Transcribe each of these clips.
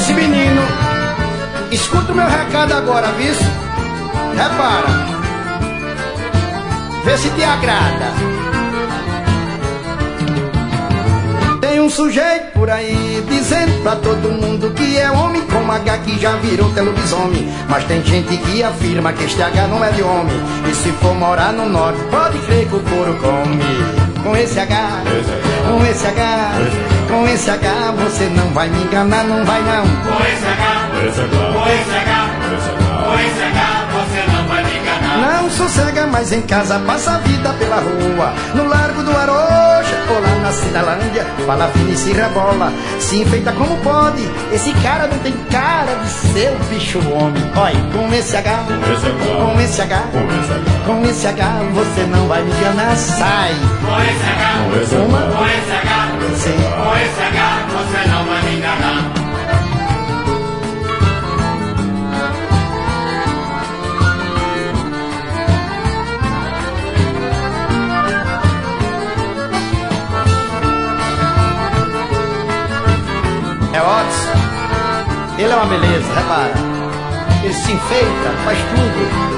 esse menino. Escuta o meu recado agora, viu? Repara, vê se te agrada. Tem um sujeito por aí dizendo pra todo mundo que é homem com H, que já virou lobisomem. Mas tem gente que afirma que este H não é de homem. E se for morar no norte, pode crer que o couro come. Com esse H, com esse H, com esse H, você não vai me enganar, não vai não. Com esse H, com esse H, com esse H, você não vai me enganar. Não sossega mais em casa, passa a vida pela rua, no Largo do Arocha ou lá na Cinelândia. Fala fina e se rebola, se enfeita como pode. Esse cara não tem cara de ser um bicho homem. Olha, com esse H, com esse H, com esse H, você não vai me enganar, sai. Com esse H, com esse H, com esse H, você não vai me enganar. É Otis, ele é uma beleza, repara. Ele se enfeita, faz tudo.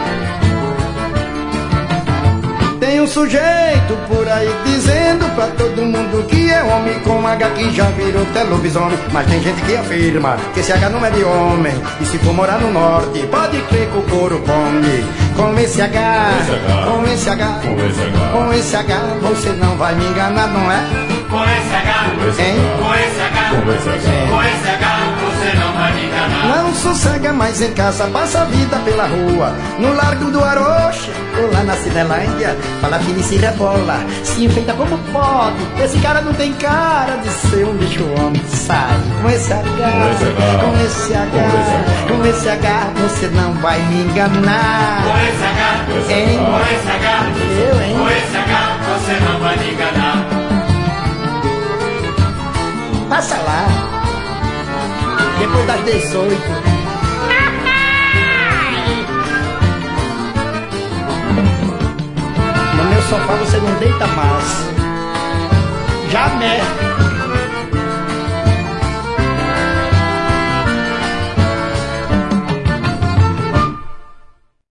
Tem um sujeito por aí dizendo pra todo mundo que é homem com H, que já virou lobisomem. Mas tem gente que afirma que esse H não é de homem. E se for morar no norte, pode crer que o couro come. Com esse H, com esse H, com esse H, você não vai me enganar, não é? Com esse H, hein? Com esse H, com esse H, você não vai me enganar. Não sossega mais em casa, passa a vida pela rua, no Largo do Arocha ou lá na Cinelândia. Fala fina e se rebola, se enfeita como pode. Esse cara não tem cara de ser um bicho homem. Sai com esse H, com esse H, com esse H, você não vai me enganar. Com esse H, hein? Com esse H, eu, hein? Com esse H, você não vai me enganar. Passa lá, depois das 18. No meu sofá você não deita mais. Jamais.